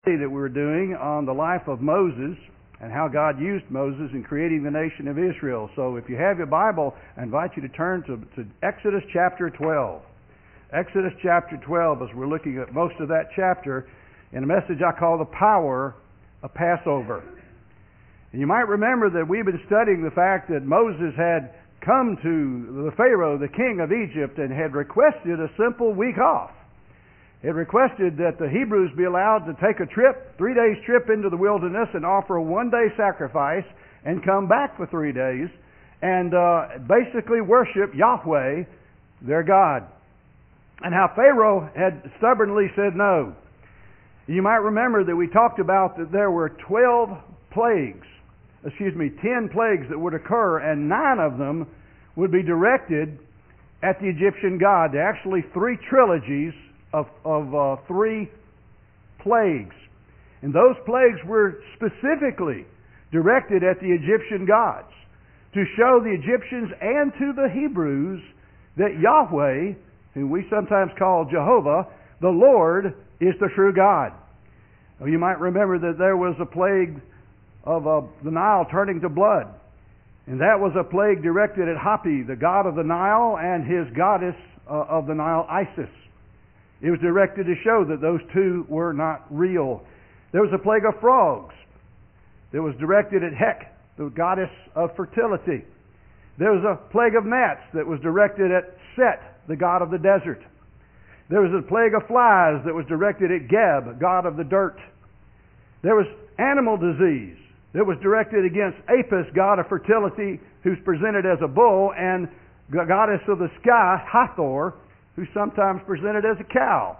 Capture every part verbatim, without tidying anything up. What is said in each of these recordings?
that we were doing on the life of Moses and how God used Moses in creating the nation of Israel. So if you have your Bible, I invite you to turn to, to Exodus chapter twelve. Exodus chapter twelve, as we're looking at most of that chapter in a message I call The Power of Passover. And you might remember that we've been studying the fact that Moses had come to the Pharaoh, the king of Egypt, and had requested a simple week off. It requested that the Hebrews be allowed to take a trip, three days trip into the wilderness and offer a one-day sacrifice and come back for three days and uh, basically worship Yahweh, their God. And how Pharaoh had stubbornly said no. You might remember that we talked about that there were twelve plagues, excuse me, ten plagues that would occur, and nine of them would be directed at the Egyptian god. There are actually three trilogies of, of uh, three plagues. And those plagues were specifically directed at the Egyptian gods to show the Egyptians and to the Hebrews that Yahweh, whom we sometimes call Jehovah, the Lord, is the true God. Well, you might remember that there was a plague of uh, the Nile turning to blood. And that was a plague directed at Hapi, the god of the Nile, and his goddess uh, of the Nile, Isis. It was directed to show that those two were not real. There was a plague of frogs that was directed at Hek, the goddess of fertility. There was a plague of gnats that was directed at Set, the god of the desert. There was a plague of flies that was directed at Geb, god of the dirt. There was animal disease that was directed against Apis, god of fertility, who's presented as a bull, and the goddess of the sky, Hathor, who's sometimes presented as a cow.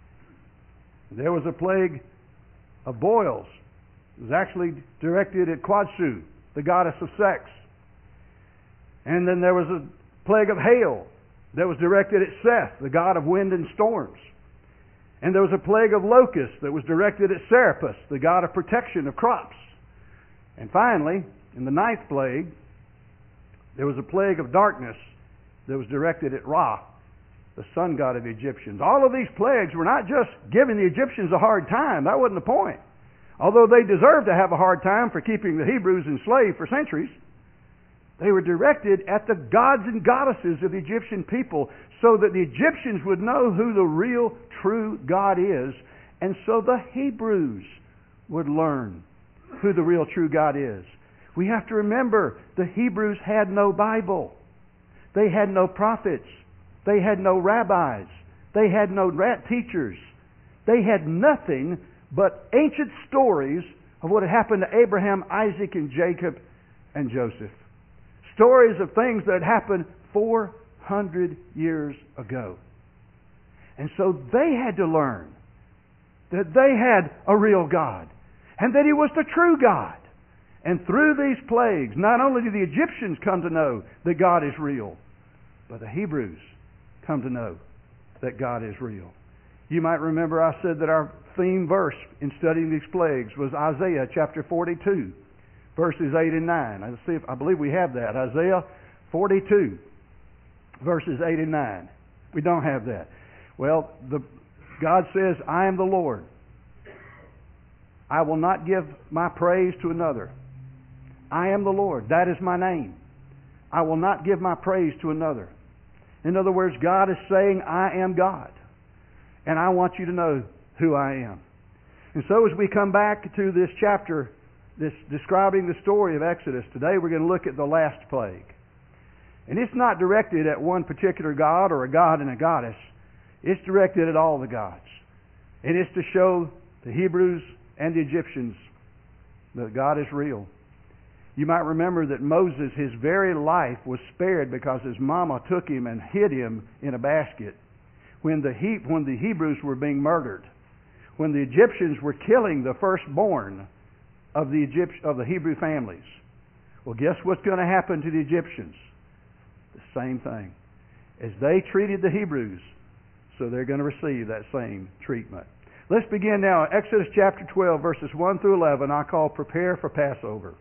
There was a plague of boils. It was actually directed at Quadshu, the goddess of sex. And then there was a plague of hail that was directed at Seth, the god of wind and storms. And there was a plague of locusts that was directed at Serapis, the god of protection of crops. And finally, in the ninth plague, there was a plague of darkness that was directed at Ra, the sun god of the Egyptians. All of these plagues were not just giving the Egyptians a hard time. That wasn't the point. Although they deserved to have a hard time for keeping the Hebrews enslaved for centuries, they were directed at the gods and goddesses of the Egyptian people so that the Egyptians would know who the real, true God is, and so the Hebrews would learn who the real, true God is. We have to remember the Hebrews had no Bible. They had no prophets. They had no rabbis. They had no teachers. They had nothing but ancient stories of what had happened to Abraham, Isaac, and Jacob, and Joseph. Stories of things that happened four hundred years ago. And so they had to learn that they had a real God and that He was the true God. And through these plagues, not only do the Egyptians come to know that God is real, but the Hebrews come to know that God is real. You might remember I said that our theme verse in studying these plagues was Isaiah chapter forty-two. Verses eight and nine. I see if, I believe we have that. Isaiah forty-two, verses eight and nine. We don't have that. Well, the, God says, I am the Lord. I will not give my praise to another. I am the Lord. That is my name. I will not give my praise to another. In other words, God is saying, I am God. And I want you to know who I am. And so as we come back to this chapter, this describing the story of Exodus, today we're going to look at the last plague. And it's not directed at one particular god or a god and a goddess. It's directed at all the gods. And it's to show the Hebrews and the Egyptians that God is real. You might remember that Moses, his very life was spared because his mama took him and hid him in a basket when the, he- when the Hebrews were being murdered. When the Egyptians were killing the firstborn of the Egypt, of the Hebrew families. Well, guess what's going to happen to the Egyptians? The same thing. As they treated the Hebrews, so they're going to receive that same treatment. Let's begin now. Exodus chapter twelve, verses one through eleven, I call Prepare for Passover.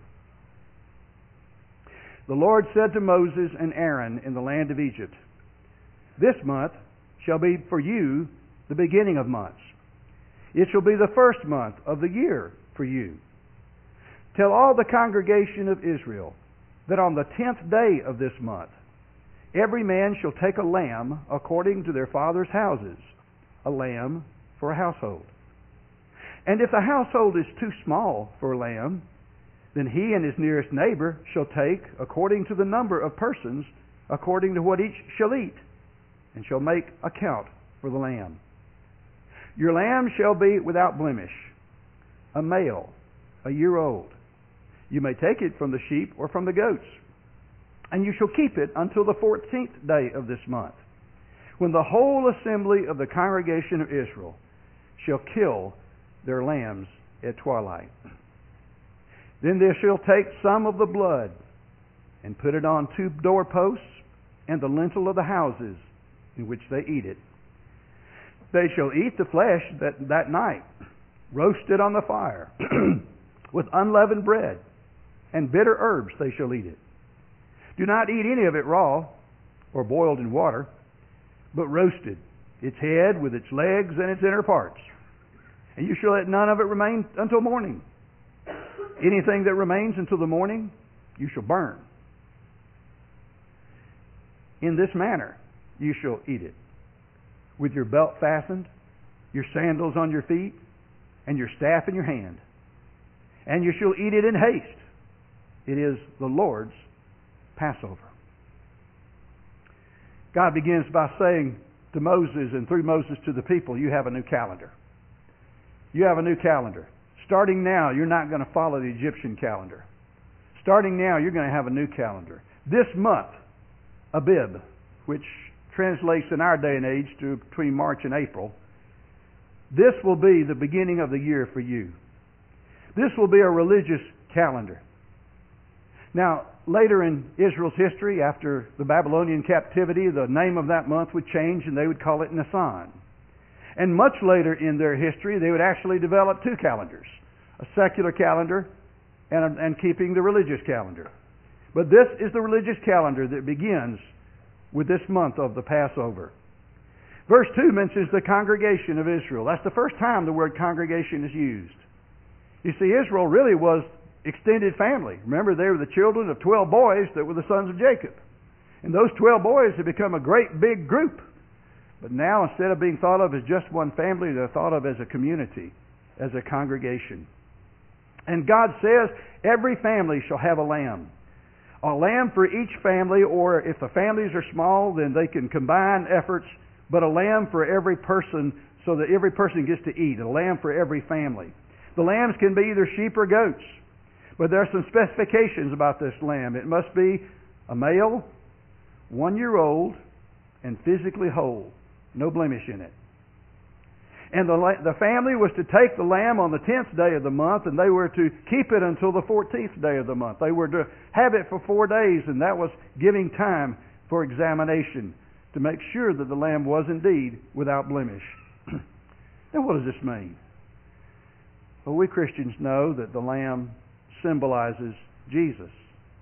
The Lord said to Moses and Aaron in the land of Egypt, This month shall be for you the beginning of months. It shall be the first month of the year for you. Tell all the congregation of Israel that on the tenth day of this month, every man shall take a lamb according to their father's houses, a lamb for a household. And if the household is too small for a lamb, then he and his nearest neighbor shall take, according to the number of persons, according to what each shall eat, and shall make account for the lamb. Your lamb shall be without blemish, a male, a year old. You may take it from the sheep or from the goats, and you shall keep it until the fourteenth day of this month, when the whole assembly of the congregation of Israel shall kill their lambs at twilight. Then they shall take some of the blood and put it on two doorposts and the lintel of the houses in which they eat it. They shall eat the flesh that, that night, roasted on the fire, with unleavened bread, and bitter herbs they shall eat it. Do not eat any of it raw or boiled in water, but roasted, its head with its legs and its inner parts. And you shall let none of it remain until morning. Anything that remains until the morning, you shall burn. In this manner you shall eat it, with your belt fastened, your sandals on your feet, and your staff in your hand. And you shall eat it in haste. It is the Lord's Passover. God begins by saying to Moses and through Moses to the people, you have a new calendar. You have a new calendar. Starting now, you're not going to follow the Egyptian calendar. Starting now, you're going to have a new calendar. This month, Abib, which translates in our day and age to between March and April, this will be the beginning of the year for you. This will be a religious calendar. Now, later in Israel's history, after the Babylonian captivity, the name of that month would change and they would call it Nisan. And much later in their history, they would actually develop two calendars, a secular calendar and, a, and keeping the religious calendar. But this is the religious calendar that begins with this month of the Passover. Verse two mentions the congregation of Israel. That's the first time the word congregation is used. You see, Israel really was extended family. Remember, they were the children of twelve boys that were the sons of Jacob. And those twelve boys had become a great big group. But now, instead of being thought of as just one family, they're thought of as a community, as a congregation. And God says, every family shall have a lamb. A lamb for each family, or if the families are small, then they can combine efforts, but a lamb for every person so that every person gets to eat. A lamb for every family. The lambs can be either sheep or goats. But there are some specifications about this lamb. It must be a male, one year old, and physically whole. No blemish in it. And the, the family was to take the lamb on the tenth day of the month, and they were to keep it until the fourteenth day of the month. They were to have it for four days, and that was giving time for examination to make sure that the lamb was indeed without blemish. Now, what does this mean? Well, we Christians know that the lamb symbolizes Jesus.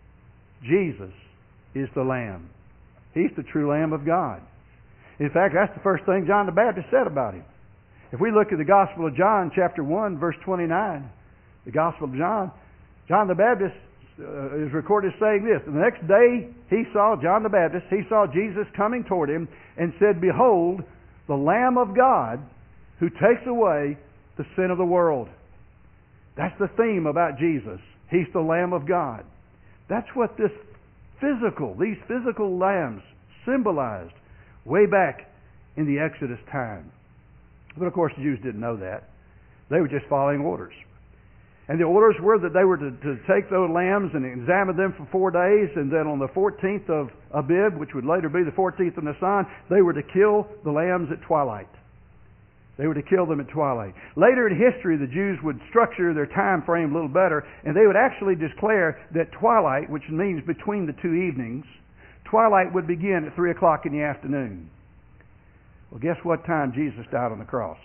Jesus is the lamb. He's the true Lamb of God. In fact, that's the first thing John the Baptist said about him. If we look at the Gospel of John, chapter one, verse twenty-nine, the Gospel of John, John the Baptist uh, is recorded saying this. The next day he saw, John the Baptist, he saw Jesus coming toward him and said, "Behold, the Lamb of God who takes away the sin of the world." That's the theme about Jesus. He's the Lamb of God. That's what this physical, these physical lambs symbolized way back in the Exodus time. But of course the Jews didn't know that. They were just following orders. And the orders were that they were to, to take those lambs and examine them for four days, and then on the fourteenth of Abib, which would later be the fourteenth of Nisan, they were to kill the lambs at twilight. They were to kill them at twilight. Later in history, the Jews would structure their time frame a little better, and they would actually declare that twilight, which means between the two evenings, twilight would begin at three o'clock in the afternoon. Well, guess what time Jesus died on the cross?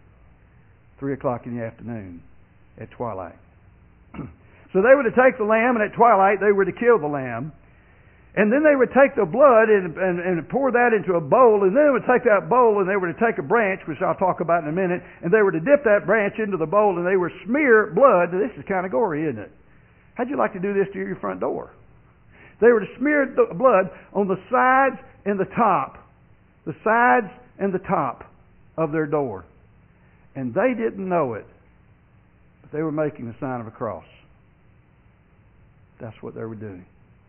three o'clock in the afternoon at twilight. So they were to take the lamb, and at twilight they were to kill the lamb. And then they would take the blood and, and, and pour that into a bowl, and then they would take that bowl and they were to take a branch, which I'll talk about in a minute, and they were to dip that branch into the bowl and they were smear blood. This is kind of gory, isn't it? How'd you like to do this to your front door? They were to smear the blood on the sides and the top, the sides and the top of their door. And they didn't know it, but they were making the sign of a cross. That's what they were doing.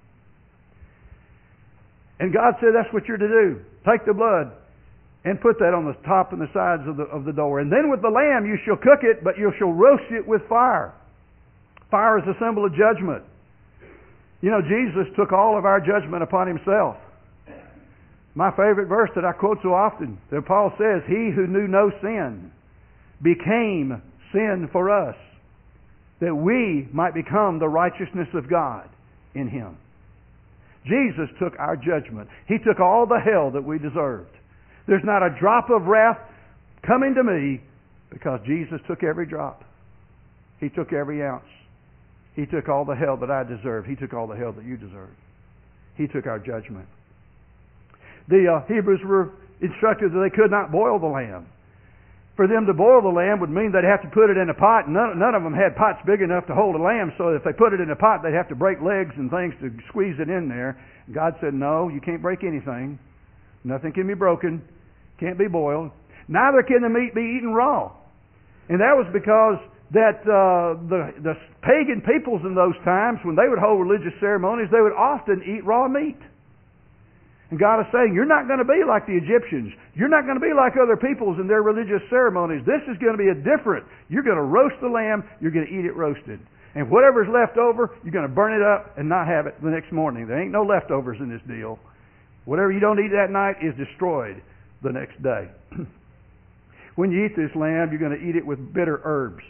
And God said, that's what you're to do. Take the blood and put that on the top and the sides of the, of the door. And then with the lamb you shall cook it, but you shall roast it with fire. Fire is a symbol of judgment. You know, Jesus took all of our judgment upon himself. My favorite verse that I quote so often, that Paul says, he who knew no sin became sin for us, that we might become the righteousness of God in him. Jesus took our judgment. He took all the hell that we deserved. There's not a drop of wrath coming to me because Jesus took every drop. He took every ounce. He took all the hell that I deserved. He took all the hell that you deserved. He took our judgment. The uh, Hebrews were instructed that they could not boil the lamb. For them to boil the lamb would mean they'd have to put it in a pot. None, none of them had pots big enough to hold a lamb, so if they put it in a pot, they'd have to break legs and things to squeeze it in there. God said, no, you can't break anything. Nothing can be broken. Can't be boiled. Neither can the meat be eaten raw. And that was because that uh, the, the pagan peoples in those times, when they would hold religious ceremonies, they would often eat raw meat. And God is saying, you're not going to be like the Egyptians. You're not going to be like other peoples in their religious ceremonies. This is going to be a different. You're going to roast the lamb. You're going to eat it roasted. And whatever's left over, you're going to burn it up and not have it the next morning. There ain't no leftovers in this deal. Whatever you don't eat that night is destroyed the next day. When you eat this lamb, you're going to eat it with bitter herbs.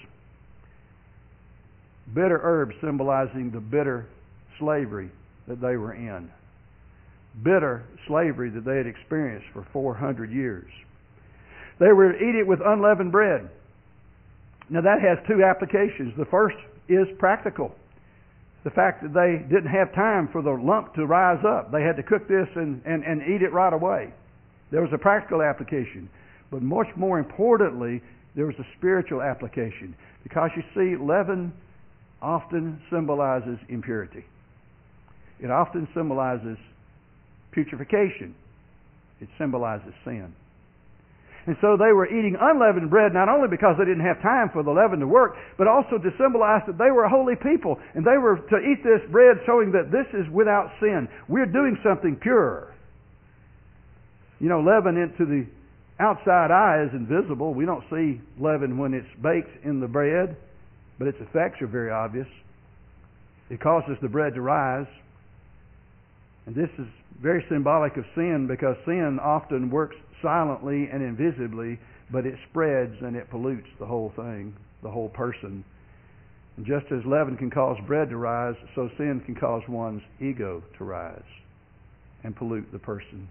Bitter herbs symbolizing the bitter slavery that they were in. Bitter slavery that they had experienced for four hundred years. They were to eat it with unleavened bread. Now that has two applications. The first is practical. The fact that they didn't have time for the lump to rise up. They had to cook this and, and, and eat it right away. There was a practical application. But much more importantly, there was a spiritual application. Because you see, leaven often symbolizes impurity. It often symbolizes putrefaction. It symbolizes sin. And so they were eating unleavened bread not only because they didn't have time for the leaven to work, but also to symbolize that they were a holy people. And they were to eat this bread showing that this is without sin. We're doing something pure. You know, leaven into the outside eye is invisible. We don't see leaven when it's baked in the bread, but its effects are very obvious. It causes the bread to rise. And this is very symbolic of sin, because sin often works silently and invisibly, but it spreads and it pollutes the whole thing, the whole person. And just as leaven can cause bread to rise, so sin can cause one's ego to rise and pollute the person.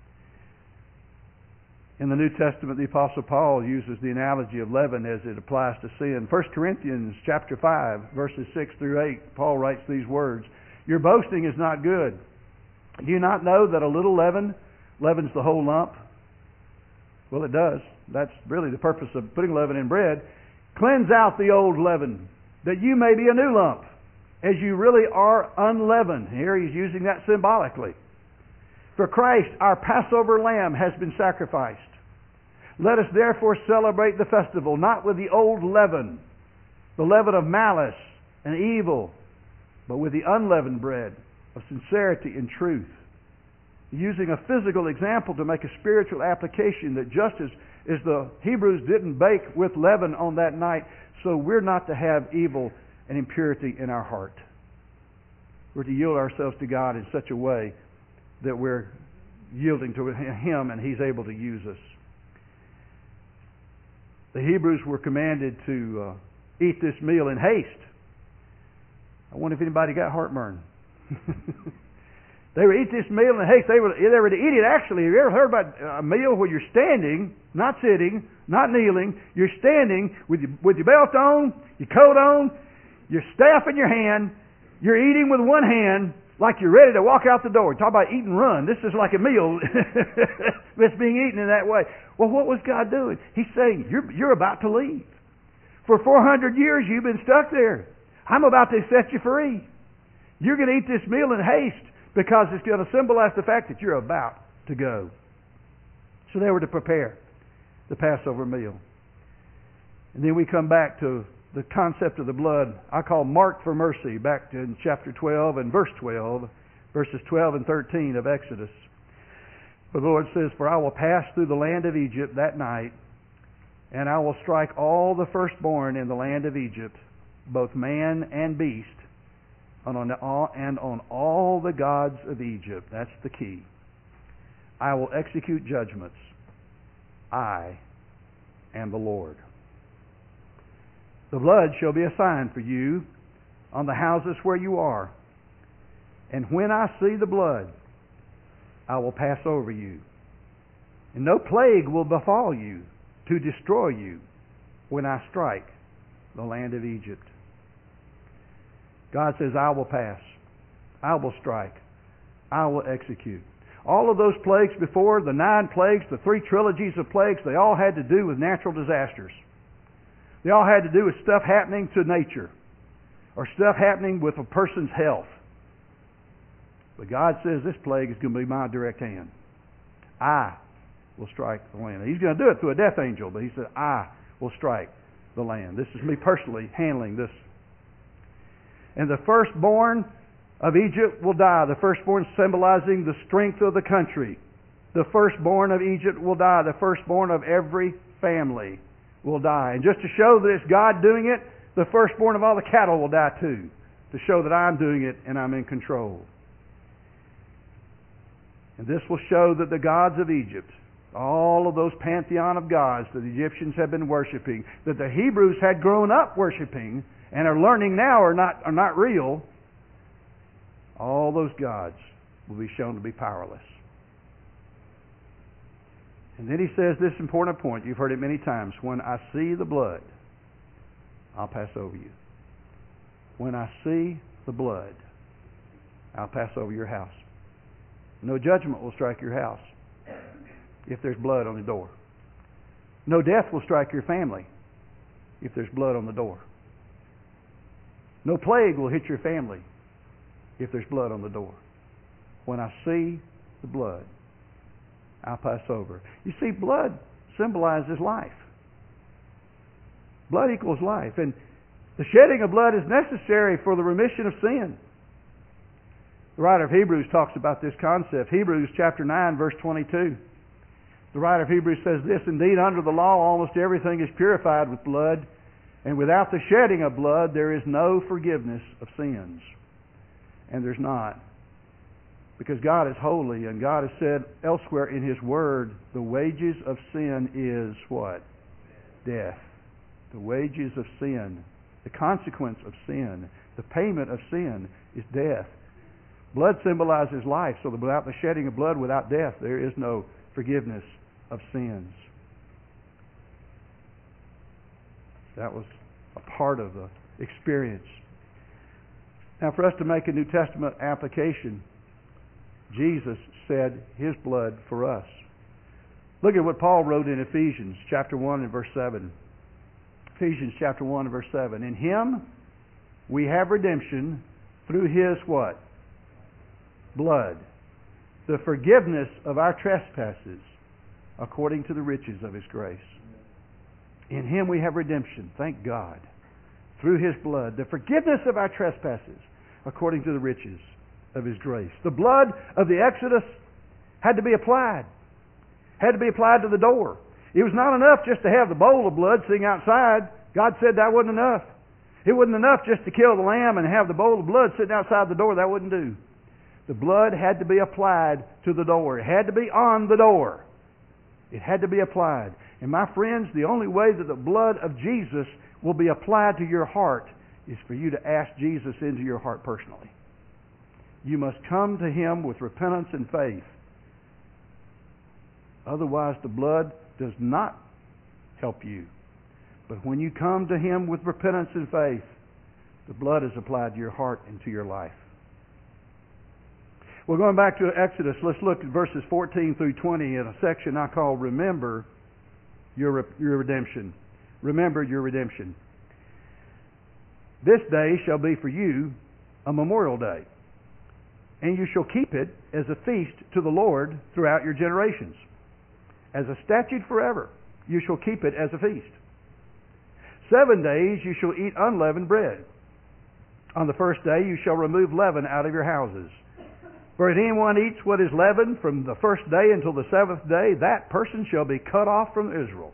In the New Testament, the Apostle Paul uses the analogy of leaven as it applies to sin. First Corinthians chapter five, verses six through eight, Paul writes these words, "Your boasting is not good. Do you not know that a little leaven leavens the whole lump?" Well, it does. That's really the purpose of putting leaven in bread. "Cleanse out the old leaven, that you may be a new lump, as you really are unleavened." Here he's using that symbolically. "For Christ, our Passover lamb, has been sacrificed. Let us therefore celebrate the festival, not with the old leaven, the leaven of malice and evil, but with the unleavened bread of sincerity and truth." Using a physical example to make a spiritual application, that just as, as the Hebrews didn't bake with leaven on that night, so we're not to have evil and impurity in our heart. We're to yield ourselves to God in such a way that we're yielding to Him and He's able to use us. The Hebrews were commanded to uh, eat this meal in haste. I wonder if anybody got heartburn. They would eat this meal in haste. They were, they were to eat it actually. Have you ever heard about a meal where you're standing, not sitting, not kneeling? You're standing with your, with your belt on, your coat on, your staff in your hand. You're eating with one hand, like you're ready to walk out the door. Talk about eat and run. This is like a meal that's being eaten in that way. Well, what was God doing? He's saying, you're, you're about to leave. For four hundred years you've been stuck there. I'm about to set you free. You're going to eat this meal in haste because it's going to symbolize the fact that you're about to go. So they were to prepare the Passover meal. And then we come back to the concept of the blood. I call mark for mercy, back in chapter twelve and verse twelve, verses twelve and thirteen of Exodus. For the Lord says, for I will pass through the land of Egypt that night, and I will strike all the firstborn in the land of Egypt, both man and beast, and on all, and on all the gods of Egypt. That's the key. I will execute judgments. I am the Lord. The blood shall be a sign for you on the houses where you are. And when I see the blood, I will pass over you. And no plague will befall you to destroy you when I strike the land of Egypt. God says, I will pass. I will strike. I will execute. All of those plagues before, the nine plagues, the three trilogies of plagues, they all had to do with natural disasters. They all had to do with stuff happening to nature or stuff happening with a person's health. But God says this plague is going to be my direct hand. I will strike the land. He's going to do it through a death angel, but he said, I will strike the land. This is me personally handling this. And the firstborn of Egypt will die. The firstborn symbolizing the strength of the country. The firstborn of Egypt will die. The firstborn of every family will die. And just to show that it's God doing it, the firstborn of all the cattle will die too. To show that I'm doing it and I'm in control. And this will show that the gods of Egypt, all of those pantheon of gods that the Egyptians have been worshiping, that the Hebrews had grown up worshiping and are learning now are not, are not real, all those gods will be shown to be powerless. And then he says this important point. You've heard it many times. When I see the blood, I'll pass over you. When I see the blood, I'll pass over your house. No judgment will strike your house if there's blood on the door. No death will strike your family if there's blood on the door. No plague will hit your family if there's blood on the door. When I see the blood, I'll pass over. You see, blood symbolizes life. Blood equals life. And the shedding of blood is necessary for the remission of sin. The writer of Hebrews talks about this concept. Hebrews chapter nine, verse twenty-two. The writer of Hebrews says this, indeed, under the law almost everything is purified with blood, and without the shedding of blood there is no forgiveness of sins. And there's not. Because God is holy, and God has said elsewhere in His Word, the wages of sin is what? Death. The wages of sin, the consequence of sin, the payment of sin is death. Blood symbolizes life, so that without the shedding of blood, without death, there is no forgiveness of sins. That was a part of the experience. Now, for us to make a New Testament application, Jesus shed His blood for us. Look at what Paul wrote in Ephesians chapter one and verse seven. Ephesians chapter one and verse seven. In Him we have redemption through His what? Blood. The forgiveness of our trespasses according to the riches of His grace. In Him we have redemption, thank God, through His blood. The forgiveness of our trespasses according to the riches of His grace. The blood of the Exodus had to be applied. Had to be applied to the door. It was not enough just to have the bowl of blood sitting outside. God said that wasn't enough. It wasn't enough just to kill the lamb and have the bowl of blood sitting outside the door. That wouldn't do. The blood had to be applied to the door. It had to be on the door. It had to be applied. And my friends, the only way that the blood of Jesus will be applied to your heart is for you to ask Jesus into your heart personally. You must come to Him with repentance and faith. Otherwise, the blood does not help you. But when you come to Him with repentance and faith, the blood is applied to your heart and to your life. Well, going back to Exodus, let's look at verses fourteen through twenty in a section I call Remember Your, your Redemption. Remember your redemption. This day shall be for you a memorial day, and you shall keep it as a feast to the Lord throughout your generations. As a statute forever, you shall keep it as a feast. Seven days you shall eat unleavened bread. On the first day you shall remove leaven out of your houses. For if anyone eats what is leavened from the first day until the seventh day, that person shall be cut off from Israel.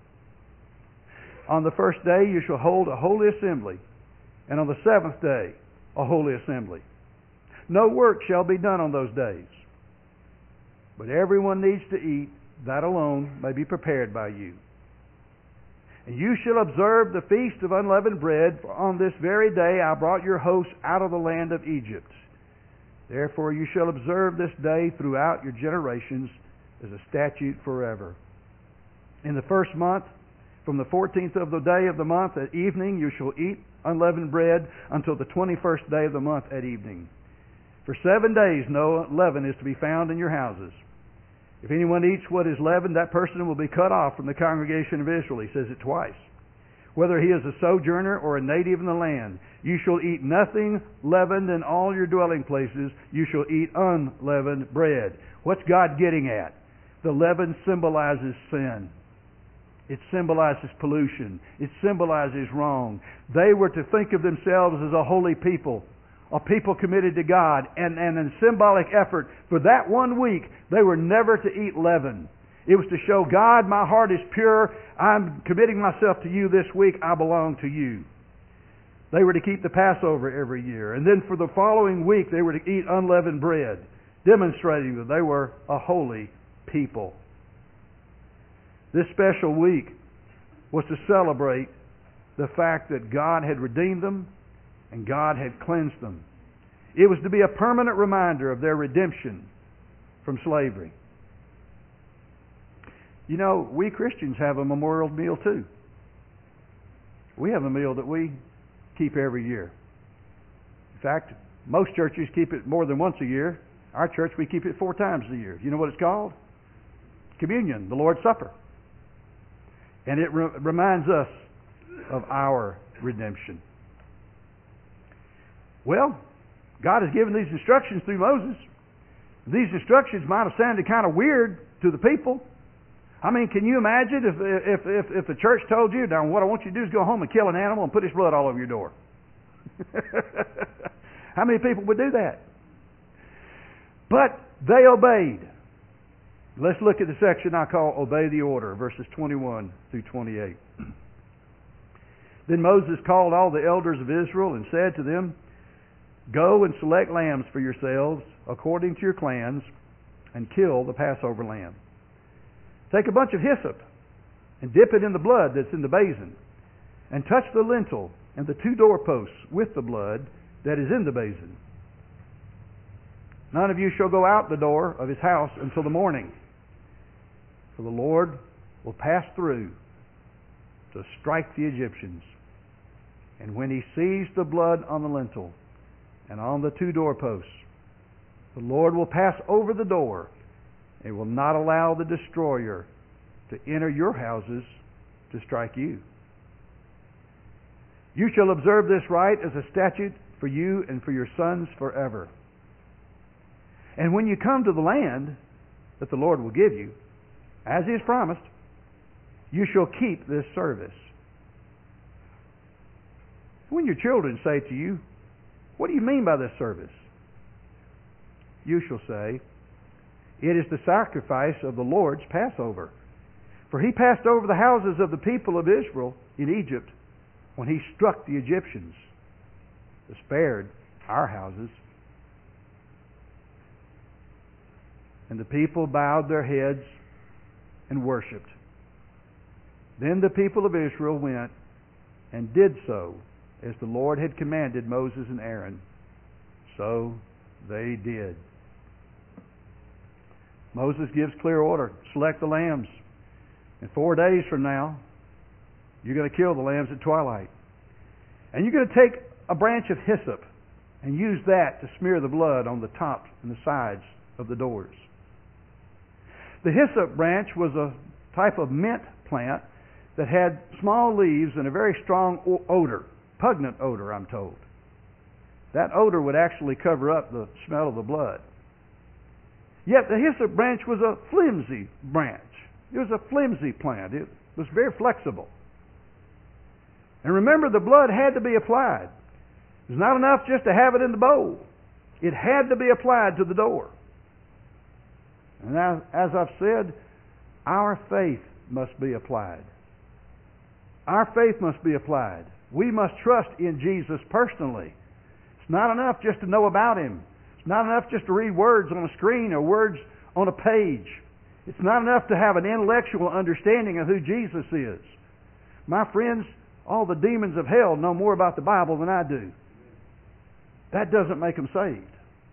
On the first day you shall hold a holy assembly, and on the seventh day a holy assembly. No work shall be done on those days, but everyone needs to eat, that alone may be prepared by you. And you shall observe the feast of unleavened bread, for on this very day I brought your hosts out of the land of Egypt. Therefore you shall observe this day throughout your generations as a statute forever. In the first month, from the fourteenth of the day of the month at evening, you shall eat unleavened bread until the twenty-first day of the month at evening. For seven days no leaven is to be found in your houses. If anyone eats what is leavened, that person will be cut off from the congregation of Israel. He says it twice. Whether he is a sojourner or a native in the land, you shall eat nothing leavened in all your dwelling places. You shall eat unleavened bread. What's God getting at? The leaven symbolizes sin. It symbolizes pollution. It symbolizes wrong. They were to think of themselves as a holy people, a people committed to God, and, and in symbolic effort for that one week, they were never to eat leaven. It was to show, God, my heart is pure. I'm committing myself to you this week. I belong to you. They were to keep the Passover every year. And then for the following week, they were to eat unleavened bread, demonstrating that they were a holy people. This special week was to celebrate the fact that God had redeemed them and God had cleansed them. It was to be a permanent reminder of their redemption from slavery. You know, we Christians have a memorial meal too. We have a meal that we keep every year. In fact, most churches keep it more than once a year. Our church, we keep it four times a year. You know what it's called? Communion, the Lord's Supper. And it re- reminds us of our redemption. Well, God has given these instructions through Moses. These instructions might have sounded kind of weird to the people. I mean, can you imagine if if if, if the church told you, now what I want you to do is go home and kill an animal and put his blood all over your door? How many people would do that? But they obeyed. Let's look at the section I call Obey the Order, verses twenty-one through twenty-eight. Then Moses called all the elders of Israel and said to them, Go and select lambs for yourselves according to your clans and kill the Passover lamb. Take a bunch of hyssop and dip it in the blood that's in the basin, and touch the lintel and the two doorposts with the blood that is in the basin. None of you shall go out the door of his house until the morning, for the Lord will pass through to strike the Egyptians. And when he sees the blood on the lintel and on the two doorposts, the Lord will pass over the door and will not allow the destroyer to enter your houses to strike you. You shall observe this rite as a statute for you and for your sons forever. And when you come to the land that the Lord will give you, as he has promised, you shall keep this service. When your children say to you, What do you mean by this service? You shall say, It is the sacrifice of the Lord's Passover. For he passed over the houses of the people of Israel in Egypt when he struck the Egyptians, but spared our houses. And the people bowed their heads and worshipped. Then the people of Israel went and did so as the Lord had commanded Moses and Aaron. So they did. Moses gives clear order. Select the lambs. And four days from now, you're going to kill the lambs at twilight. And you're going to take a branch of hyssop and used that to smear the blood on the tops and the sides of the doors. The hyssop branch was a type of mint plant that had small leaves and a very strong odor, pungent odor, I'm told. That odor would actually cover up the smell of the blood. Yet the hyssop branch was a flimsy branch. It was a flimsy plant. It was very flexible. And remember, the blood had to be applied. It was not enough just to have it in the bowl. It had to be applied to the door. And as, as I've said, our faith must be applied. Our faith must be applied. We must trust in Jesus personally. It's not enough just to know about Him. It's not enough just to read words on a screen or words on a page. It's not enough to have an intellectual understanding of who Jesus is. My friends, all the demons of hell know more about the Bible than I do. That doesn't make them saved.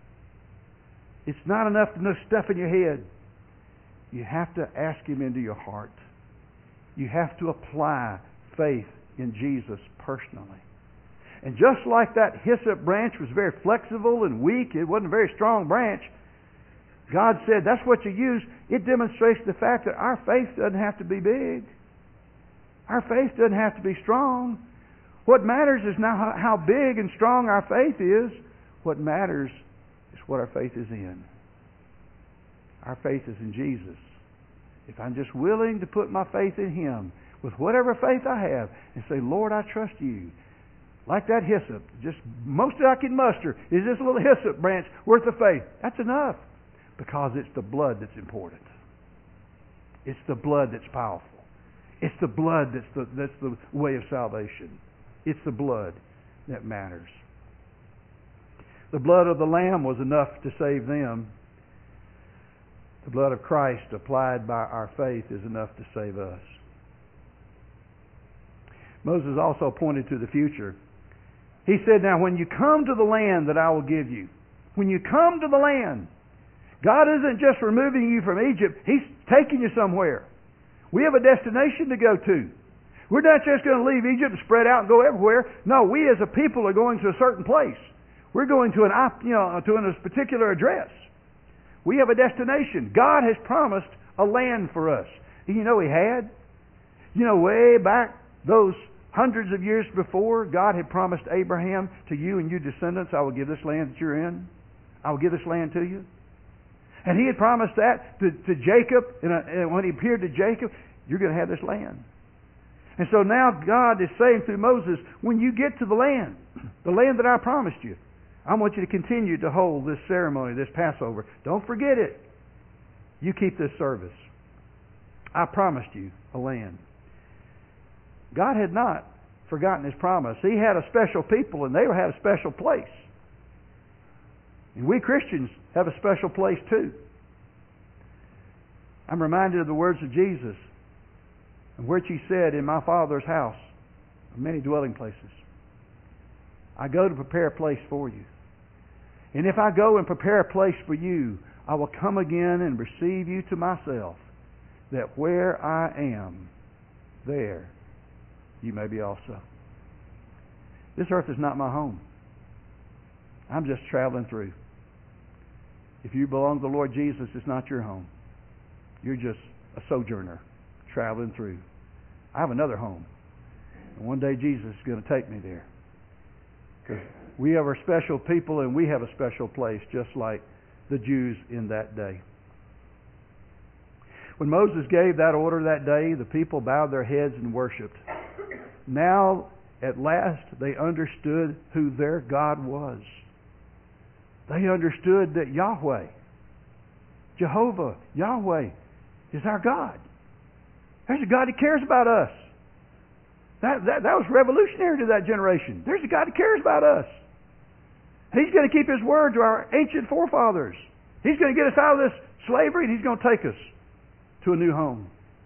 It's not enough to know stuff in your head. You have to ask Him into your heart. You have to apply faith in Jesus personally. And just like that hyssop branch was very flexible and weak, it wasn't a very strong branch, God said that's what you use. It demonstrates the fact that our faith doesn't have to be big. Our faith doesn't have to be strong. What matters is not how big and strong our faith is. What matters is what our faith is in. Our faith is in Jesus. If I'm just willing to put my faith in Him with whatever faith I have and say, Lord, I trust You. Like that hyssop, just most I can muster is this little hyssop branch worth of faith. That's enough, because it's the blood that's important. It's the blood that's powerful. It's the blood that's the, that's the way of salvation. It's the blood that matters. The blood of the Lamb was enough to save them. The blood of Christ applied by our faith is enough to save us. Moses also pointed to the future. He said, now when you come to the land that I will give you, when you come to the land, God isn't just removing you from Egypt, He's taking you somewhere. We have a destination to go to. We're not just going to leave Egypt and spread out and go everywhere. No, we as a people are going to a certain place. We're going to an you know to a particular address. We have a destination. God has promised a land for us. You know He had? You know, way back those hundreds of years before, God had promised Abraham, to you and your descendants, I will give this land that you're in. I will give this land to you. And He had promised that to, to Jacob, and, uh, and when He appeared to Jacob, you're going to have this land. And so now God is saying through Moses, when you get to the land, the land that I promised you, I want you to continue to hold this ceremony, this Passover. Don't forget it. You keep this service. I promised you a land. God had not forgotten His promise. He had a special people, and they had a special place. And we Christians have a special place too. I'm reminded of the words of Jesus, in which He said, in my Father's house are many dwelling places. I go to prepare a place for you. And if I go and prepare a place for you, I will come again and receive you to myself, that where I am, there you may be also. This earth is not my home. I'm just traveling through. If you belong to the Lord Jesus, it's not your home. You're just a sojourner traveling through. I have another home. And one day Jesus is going to take me there. Because we are a special people and we have a special place, just like the Jews in that day. When Moses gave that order that day, the people bowed their heads and worshipped. Now, at last, they understood who their God was. They understood that Yahweh, Jehovah, Yahweh, is our God. There's a God who cares about us. That, that, that was revolutionary to that generation. There's a God who cares about us. He's going to keep His word to our ancient forefathers. He's going to get us out of this slavery, and He's going to take us to a new home.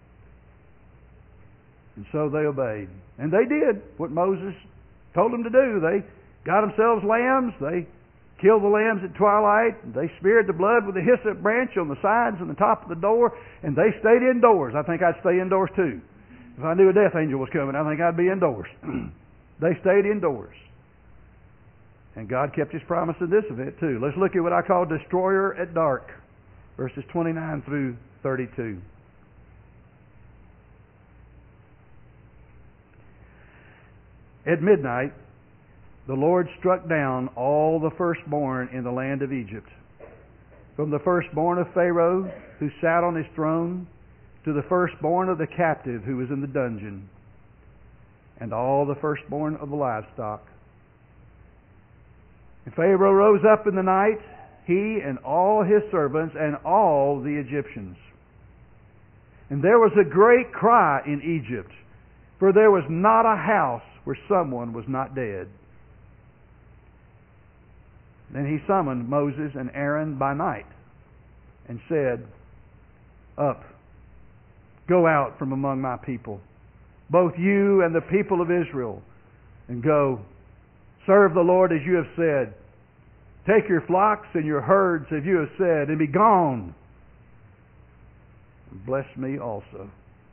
And so they obeyed. And they did what Moses told them to do. They got themselves lambs. They killed the lambs at twilight. They smeared the blood with a hyssop branch on the sides and the top of the door. And they stayed indoors. I think I'd stay indoors too. If I knew a death angel was coming, I think I'd be indoors. They stayed indoors. And God kept His promise in this event too. Let's look at what I call destroyer at dark. Verses twenty-nine through thirty-two. At midnight, the Lord struck down all the firstborn in the land of Egypt, from the firstborn of Pharaoh, who sat on his throne, to the firstborn of the captive who was in the dungeon, and all the firstborn of the livestock. And Pharaoh rose up in the night, he and all his servants and all the Egyptians. And there was a great cry in Egypt, for there was not a house where someone was not dead. Then he summoned Moses and Aaron by night and said, Up, go out from among my people, both you and the people of Israel, and go, serve the Lord as you have said. Take your flocks and your herds as you have said, and be gone. And bless me also.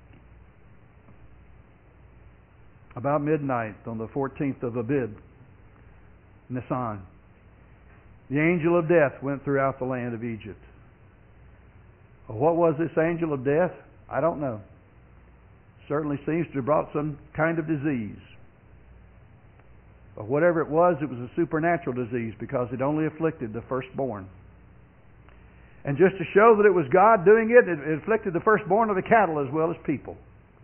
About midnight on the fourteenth of Abib, Nisan, the angel of death went throughout the land of Egypt. Well, what was this angel of death? I don't know. Certainly seems to have brought some kind of disease. But whatever it was, it was a supernatural disease because it only afflicted the firstborn. And just to show that it was God doing it, it afflicted the firstborn of the cattle as well as people.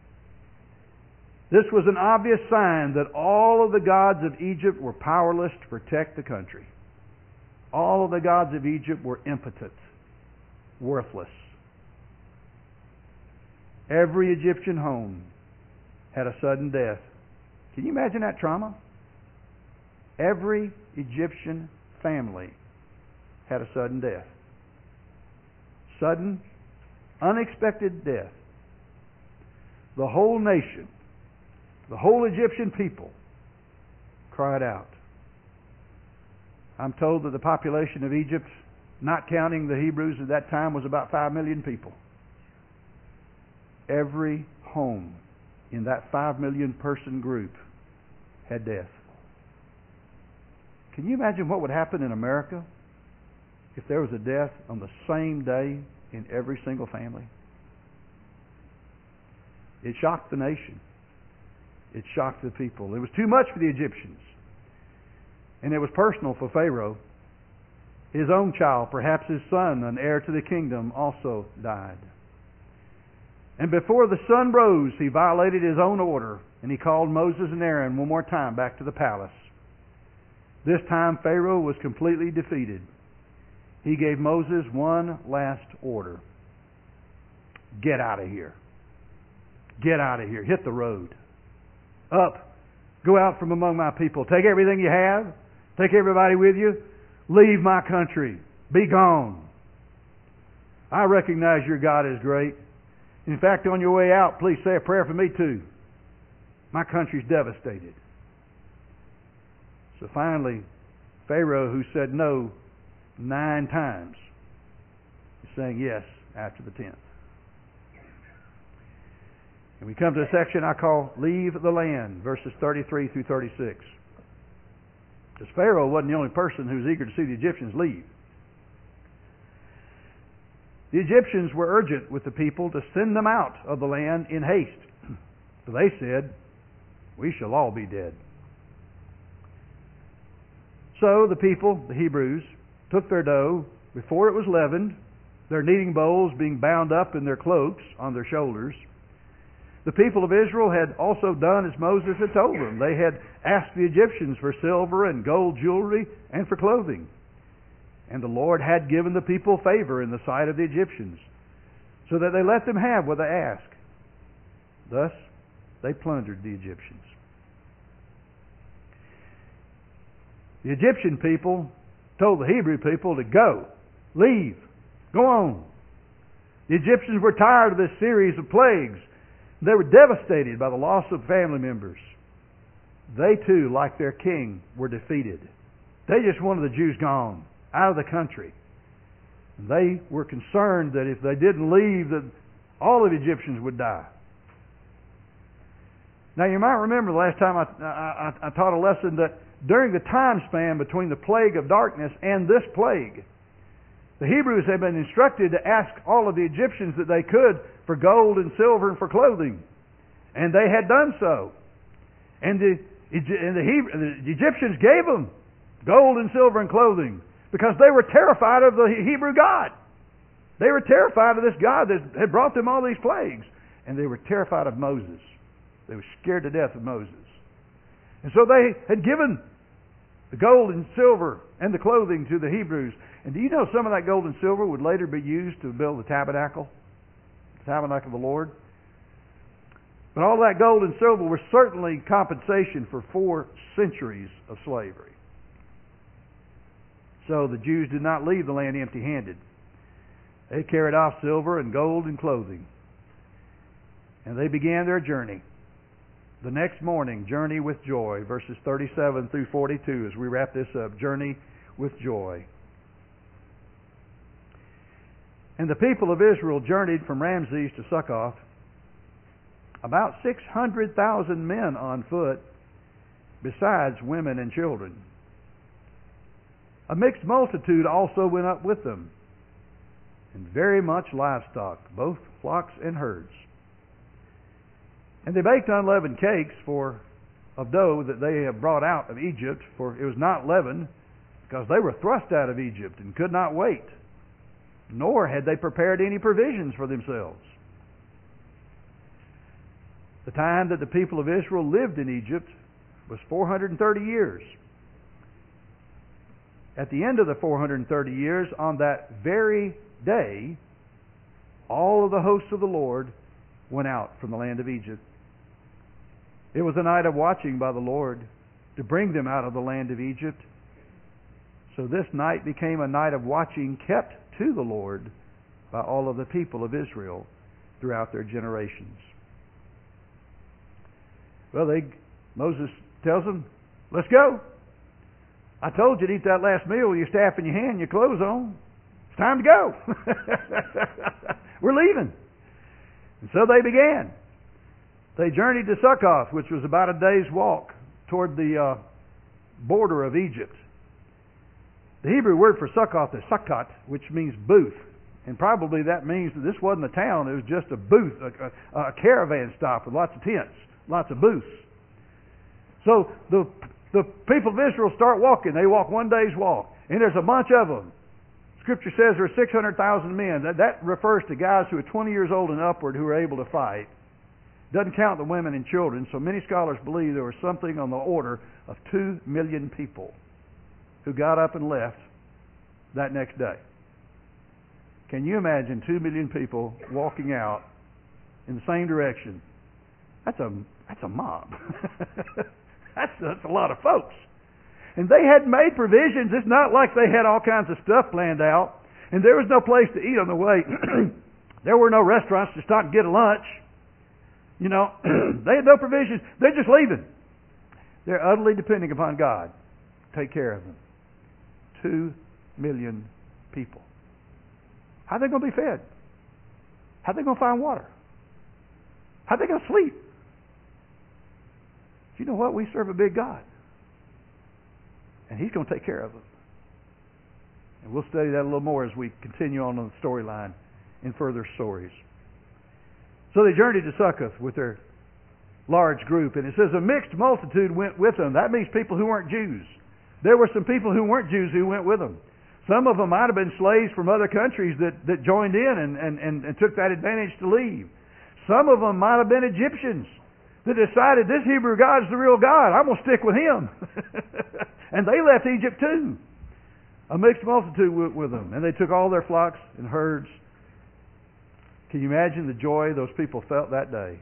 This was an obvious sign that all of the gods of Egypt were powerless to protect the country. All of the gods of Egypt were impotent, worthless. Every Egyptian home had a sudden death. Can you imagine that trauma? Every Egyptian family had a sudden death. Sudden, unexpected death. The whole nation, the whole Egyptian people cried out. I'm told that the population of Egypt, not counting the Hebrews at that time, was about five million people. Every home in that five million person group had death. Can you imagine what would happen in America if there was a death on the same day in every single family? It shocked the nation. It shocked the people. It was too much for the Egyptians. And it was personal for Pharaoh. His own child, perhaps his son, an heir to the kingdom, also died. And before the sun rose, he violated his own order, and he called Moses and Aaron one more time back to the palace. This time Pharaoh was completely defeated. He gave Moses one last order. Get out of here. Get out of here. Hit the road. Up. Go out from among my people. Take everything you have. Take everybody with you. Leave my country. Be gone. I recognize your God is great. In fact, on your way out, please say a prayer for me too. My country's devastated. So finally, Pharaoh, who said no nine times, is saying yes after the tenth. And we come to a section I call Leave the Land, verses thirty-three through thirty-six. Because Pharaoh wasn't the only person who was eager to see the Egyptians leave. The Egyptians were urgent with the people to send them out of the land in haste. For they said, we shall all be dead. So the people, the Hebrews, took their dough before it was leavened, their kneading bowls being bound up in their cloaks on their shoulders. The people of Israel had also done as Moses had told them. They had asked the Egyptians for silver and gold jewelry and for clothing. And the Lord had given the people favor in the sight of the Egyptians, so that they let them have what they asked. Thus, they plundered the Egyptians. The Egyptian people told the Hebrew people to go, leave, go on. The Egyptians were tired of this series of plagues. They were devastated by the loss of family members. They too, like their king, were defeated. They just wanted the Jews gone, out of the country. And they were concerned that if they didn't leave, that all of the Egyptians would die. Now you might remember the last time I, I, I taught a lesson that during the time span between the plague of darkness and this plague. The Hebrews had been instructed to ask all of the Egyptians that they could for gold and silver and for clothing. And they had done so. And the, and the, Hebrew, the Egyptians gave them gold and silver and clothing because they were terrified of the Hebrew God. They were terrified of this God that had brought them all these plagues. And they were terrified of Moses. They were scared to death of Moses. And so they had given the gold and silver and the clothing to the Hebrews. And do you know some of that gold and silver would later be used to build the tabernacle? The tabernacle of the Lord? But all that gold and silver was certainly compensation for four centuries of slavery. So the Jews did not leave the land empty-handed. They carried off silver and gold and clothing. And they began their journey. The next morning, journey with joy, verses thirty-seven through forty-two, as we wrap this up, journey with joy. And the people of Israel journeyed from Ramses to Succoth, about six hundred thousand men on foot, besides women and children. A mixed multitude also went up with them, and very much livestock, both flocks and herds. And they baked unleavened cakes for of dough that they had brought out of Egypt, for it was not leavened, because they were thrust out of Egypt and could not wait, nor had they prepared any provisions for themselves. The time that the people of Israel lived in Egypt was four hundred thirty years. At the end of the four hundred thirty years, on that very day, all of the hosts of the Lord went out from the land of Egypt. It was a night of watching by the Lord to bring them out of the land of Egypt. So this night became a night of watching kept to the Lord by all of the people of Israel throughout their generations. Well, they, Moses tells them, let's go. I told you to eat that last meal with your staff in your hand and your clothes on. It's time to go. We're leaving. And so they began. They journeyed to Succoth, which was about a day's walk toward the uh, border of Egypt. The Hebrew word for Succoth is Sukkot, which means booth. And probably that means that this wasn't a town, it was just a booth, a, a, a caravan stop with lots of tents, lots of booths. So the, the people of Israel start walking. They walk one day's walk. And there's a bunch of them. Scripture says there are six hundred thousand men. That, that refers to guys who are twenty years old and upward who are able to fight. Doesn't count the women and children. So many scholars believe there was something on the order of two million people who got up and left that next day. Can you imagine two million people walking out in the same direction? That's a that's a mob. that's that's a lot of folks. And they had made provisions. It's not like they had all kinds of stuff planned out. And there was no place to eat on the way. There were no restaurants to stop and get a lunch. You know, they had no provisions. They're just leaving. They're utterly depending upon God to take care of them. Two million people. How are they going to be fed? How are they going to find water? How are they going to sleep? You know what? We serve a big God. And He's going to take care of them. And we'll study that a little more as we continue on the storyline in further stories. So they journeyed to Succoth with their large group. And it says a mixed multitude went with them. That means people who weren't Jews. There were some people who weren't Jews who went with them. Some of them might have been slaves from other countries that, that joined in and, and, and, and took that advantage to leave. Some of them might have been Egyptians that decided this Hebrew God's the real God. I'm going to stick with Him. And they left Egypt too. A mixed multitude went with them. And they took all their flocks and herds. Can you imagine the joy those people felt that day?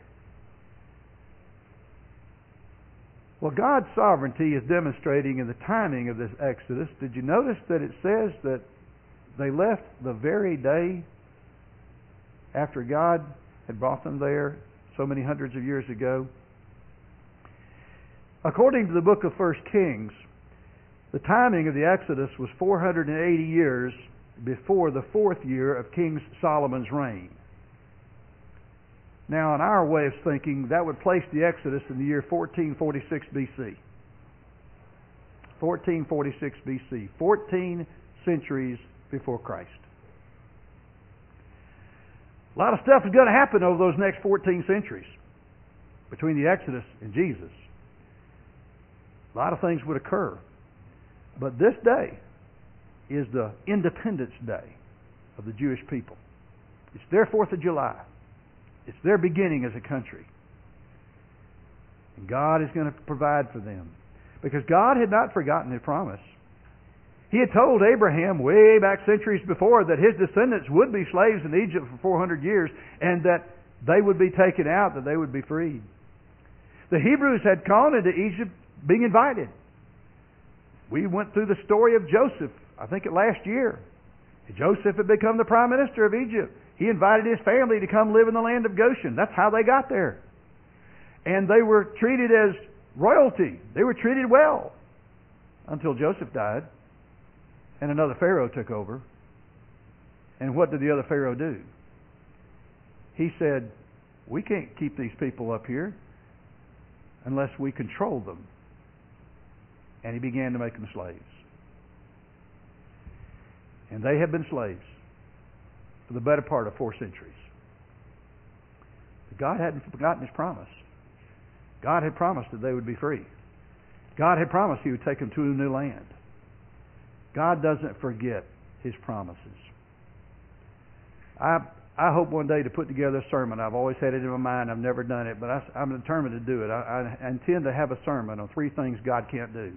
Well, God's sovereignty is demonstrating in the timing of this Exodus. Did you notice that it says that they left the very day after God had brought them there so many hundreds of years ago? According to the book of First Kings, the timing of the Exodus was four hundred eighty years before the fourth year of King Solomon's reign. Now, in our way of thinking, that would place the Exodus in the year fourteen forty-six B C. fourteen forty-six B C, fourteen centuries before Christ. A lot of stuff is going to happen over those next fourteen centuries between the Exodus and Jesus. A lot of things would occur. But this day is the Independence Day of the Jewish people. It's their fourth of July. It's their beginning as a country. And God is going to provide for them. Because God had not forgotten His promise. He had told Abraham way back centuries before that his descendants would be slaves in Egypt for four hundred years and that they would be taken out, that they would be freed. The Hebrews had gone into Egypt being invited. We went through the story of Joseph, I think it last year. Joseph had become the prime minister of Egypt. He invited his family to come live in the land of Goshen. That's how they got there. And they were treated as royalty. They were treated well until Joseph died and another Pharaoh took over. And what did the other Pharaoh do? He said, we can't keep these people up here unless we control them. And he began to make them slaves. And they have been slaves for the better part of four centuries. But God hadn't forgotten His promise. God had promised that they would be free. God had promised He would take them to a new land. God doesn't forget His promises. I I hope one day to put together a sermon. I've always had it in my mind. I've never done it, but I, I'm determined to do it. I, I intend to have a sermon on three things God can't do.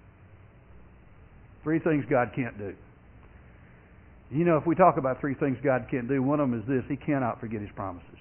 Three things God can't do. You know, if we talk about three things God can't do, one of them is this: He cannot forget His promises.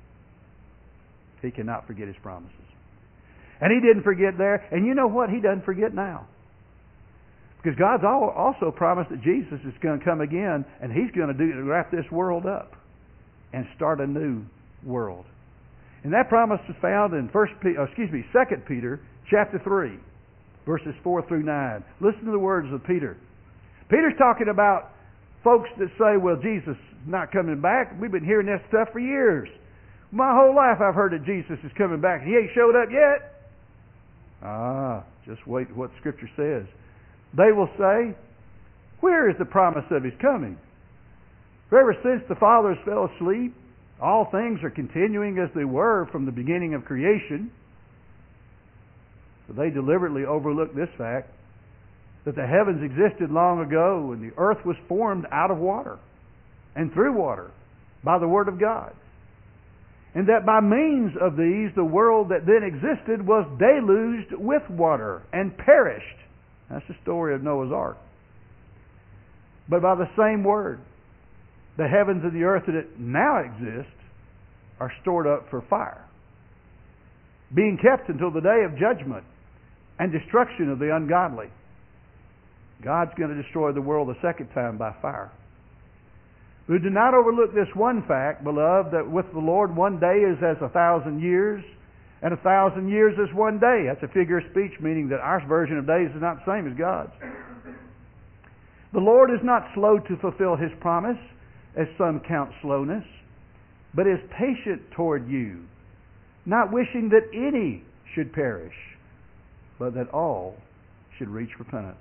He cannot forget His promises. And He didn't forget there. And you know what? He doesn't forget now. Because God's also promised that Jesus is going to come again, and He's going to do wrap this world up and start a new world. And that promise is found in First, excuse me, Second Peter chapter three, verses four through nine. Listen to the words of Peter. Peter's talking about folks that say, "Well, Jesus is not coming back. We've been hearing this stuff for years. My whole life I've heard that Jesus is coming back, and He ain't showed up yet." Ah, just wait what Scripture says. They will say, "Where is the promise of His coming? For ever since the fathers fell asleep, all things are continuing as they were from the beginning of creation." But they deliberately overlook this fact, that the heavens existed long ago and the earth was formed out of water and through water by the Word of God. And that by means of these, the world that then existed was deluged with water and perished. That's the story of Noah's Ark. But by the same word, the heavens and the earth that now exist are stored up for fire, being kept until the day of judgment and destruction of the ungodly. God's going to destroy the world a second time by fire. We do not overlook this one fact, beloved, that with the Lord one day is as a thousand years, and a thousand years is one day. That's a figure of speech, meaning that our version of days is not the same as God's. The Lord is not slow to fulfill His promise, as some count slowness, but is patient toward you, not wishing that any should perish, but that all should reach repentance.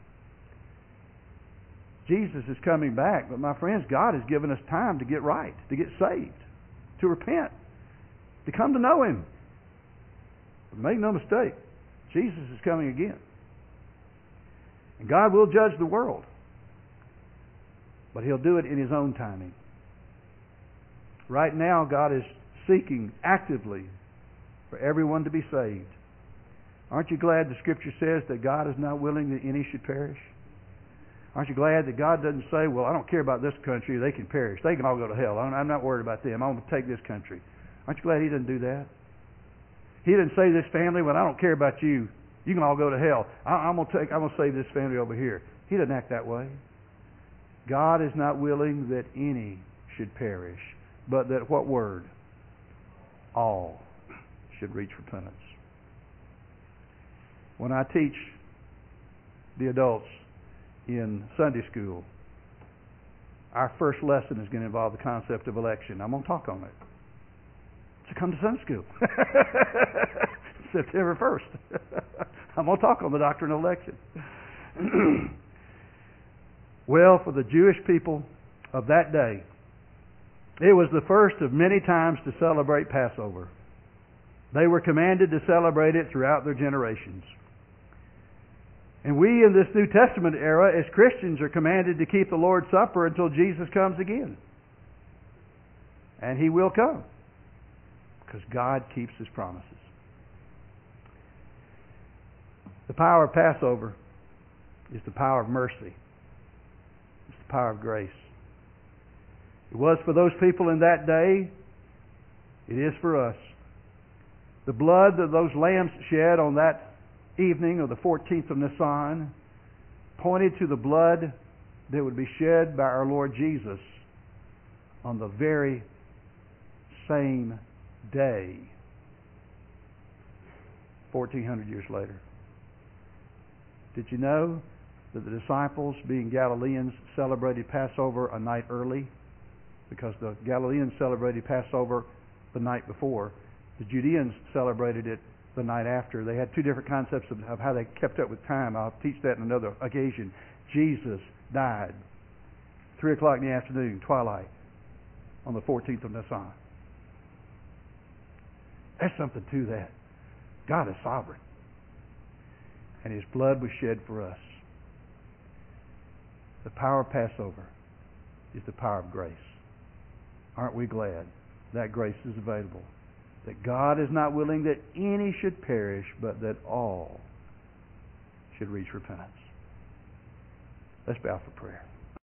Jesus is coming back, but my friends, God has given us time to get right, to get saved, to repent, to come to know Him. But make no mistake, Jesus is coming again. And God will judge the world, but He'll do it in His own timing. Right now, God is seeking actively for everyone to be saved. Aren't you glad the Scripture says that God is not willing that any should perish? Aren't you glad that God doesn't say, "Well, I don't care about this country. They can perish. They can all go to hell. I'm not worried about them. I'm going to take this country." Aren't you glad He doesn't do that? He didn't say to this family, "Well, I don't care about you. You can all go to hell. I'm going to take. I'm going to save this family over here." He doesn't act that way. God is not willing that any should perish, but that what word? All should reach repentance. When I teach the adults in Sunday school, our first lesson is going to involve the concept of election. I'm going to talk on it. So come to Sunday school. September first. I'm going to talk on the doctrine of election. Well, for the Jewish people of that day, it was the first of many times to celebrate Passover. They were commanded to celebrate it throughout their generations. And we in this New Testament era as Christians are commanded to keep the Lord's Supper until Jesus comes again. And He will come, because God keeps His promises. The power of Passover is the power of mercy. It's the power of grace. It was for those people in that day. It is for us. The blood that those lambs shed on that evening of the fourteenth of Nisan pointed to the blood that would be shed by our Lord Jesus on the very same day, fourteen hundred years later. Did you know that the disciples, being Galileans, celebrated Passover a night early? Because the Galileans celebrated Passover the night before. The Judeans celebrated it the night after. They had two different concepts of, of how they kept up with time. I'll teach that in another occasion. Jesus died three o'clock in the afternoon, twilight, on the fourteenth of Nisan. There's something to that. God is sovereign. And His blood was shed for us. The power of Passover is the power of grace. Aren't we glad that grace is available? That God is not willing that any should perish, but that all should reach repentance. Let's bow for prayer.